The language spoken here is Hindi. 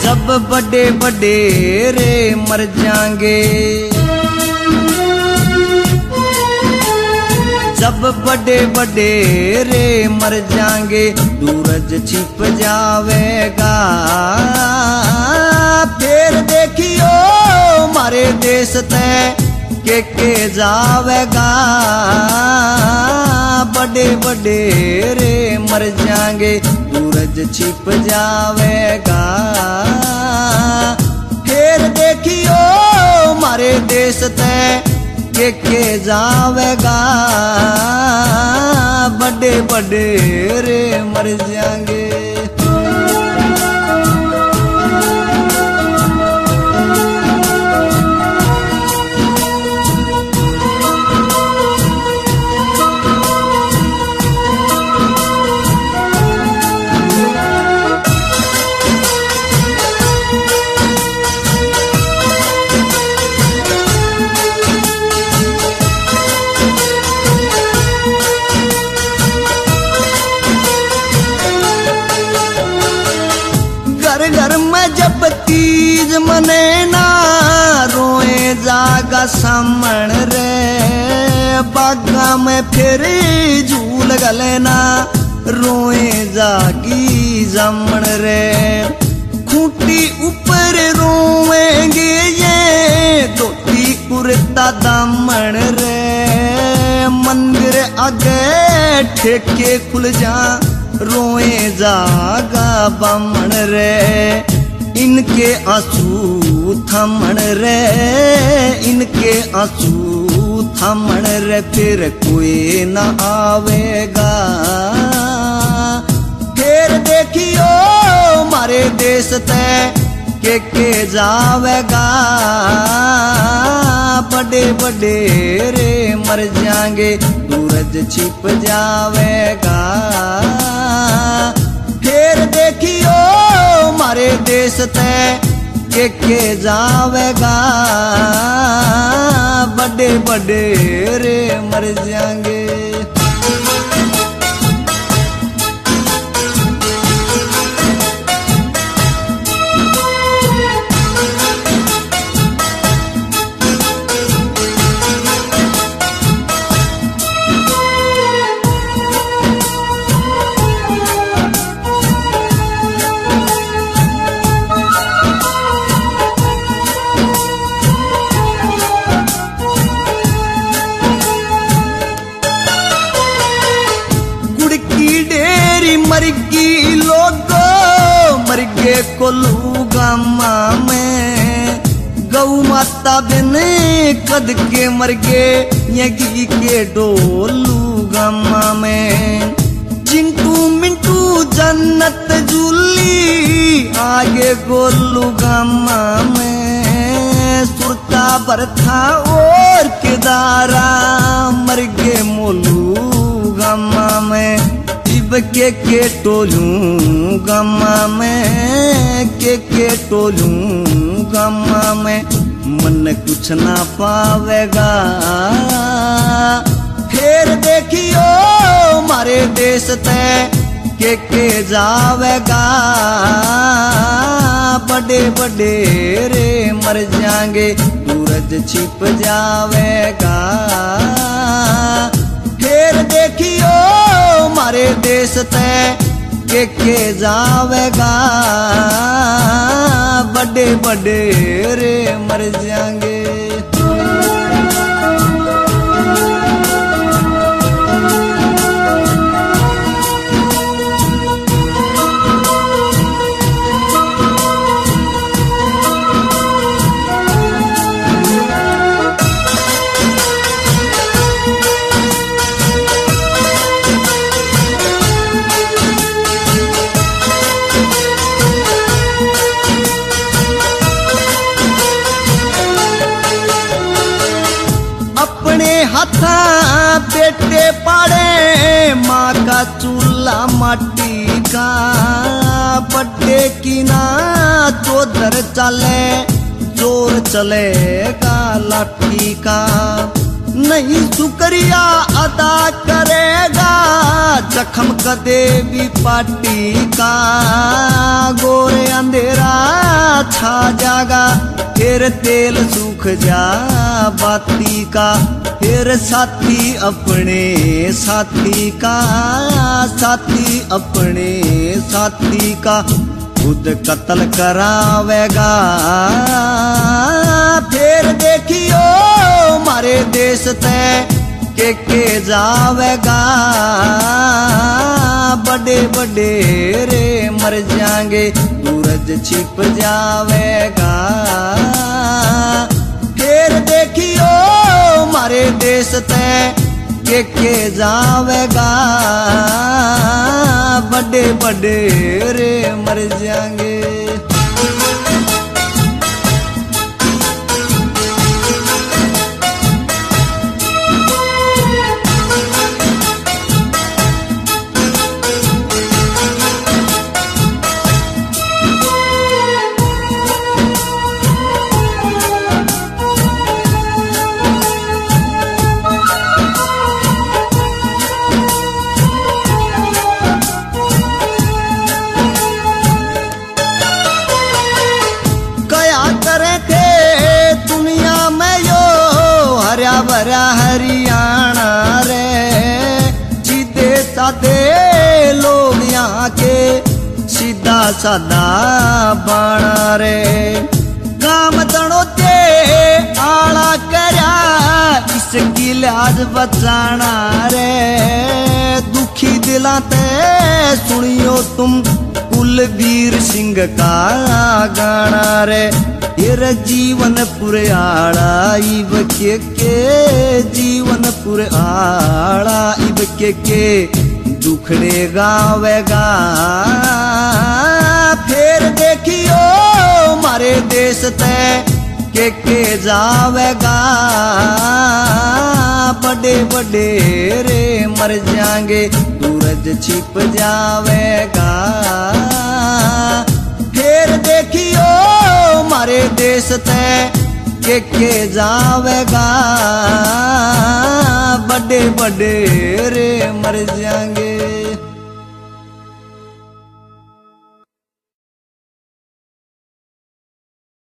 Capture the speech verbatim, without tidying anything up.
जब बड़े बड़े रे मर जाएंगे, जब बड़े बड़े रे मर जाएंगे, सूरज छिप जावेगा। फिर देखियो मारे देश ते के के जावेगा। बड़े बड़े रे मर जाएंगे, सूरज छिप जावेगा। फिर देखियो मारे देश ते के के जावेगा। बड़े बड़े रे मर जाएंगे। घर में जब तीज मने ना, रोए जागा सामण रे। बागा में फिर झूल गले ना, रोए जागी जमण रे। खूंटी ऊपर रोएंगे ये, धोती कुर्ता दामन रे। मंदिर आगे ठेके खुल जा, रोए जागा बामण रे। इनके आंसू थमण रे, इनके आंसू थमण रे। फिर कोई न आवेगा। फिर देखियो मारे देश ते के के जावेगा। बड़े बड़े रे मर जाएंगे, सूरज छिप जावेगा। फिर देखियो मारे देश ते के के जावेगा। बड़े बड़े रे मर जाएंगे। मरगी लोगो मरगे कोल्लू गामा में। गौ माता बिन कद के मरगे, यगी के डोलू गामा में। चिंटू मिंटू जन्नत जूली, आगे गोलू गामा में। सुरता बरथा और केदारा, मरगे मोलू गामा में। के के टोलू गमा में, के के टोलू गमा में। मन कुछ ना पावेगा। फिर देखियो मारे देश ते के के जावेगा। बड़े बड़े रे मर जाएंगे, सूरज छिप जावेगा। फिर देखियो मारे देश ते के के जावेगा। बड़े बड़े रे मर जाएंगे। हाथा बेटे पाड़े, माँ का चूल्हा माटी का। बड्डे की ना चौधर चले, जोर चलेगा लाठी का। नहीं शुक्रिया अदा करेगा, जख्म का देवी पाटी का। गोरे अंधेरा छा जागा, फिर तेल सूख जा बाती का, फिर साथी अपने साथी का, साथी अपने साथी का खुद कत्ल करावेगा। फिर देखियो मारे देश ते के के जावेगा, बड़े बड़े रे मर जाएंगे, सूरज छिप जावेगा। फिर देखियो मारे देश ते के के जावेगा, बड़े बड़े रे मर जाएंगे। भरा हरियाणा रे, सीधे साधे लोग यहाँ के, सीधा साधा बाणा रे। काम तणो ते आला करया, इसकी लाज बचाना रे। दुखी दिला ते सुनियो तुम कुलबीर सिंह का गाना रे। तेरा जीवन पुरे आड़ा इब के के, जीवन पुरे आड़ा इब के के दुखड़े गावेगा। फिर देखियो मारे देश ते के के जावेगा, बड़े बड़े रे मर जाएंगे, सूरज छिप जावेगा। फिर देखियो मारे देश ते के के जावेगा, बड़े बड़े रे मर जाएंगे।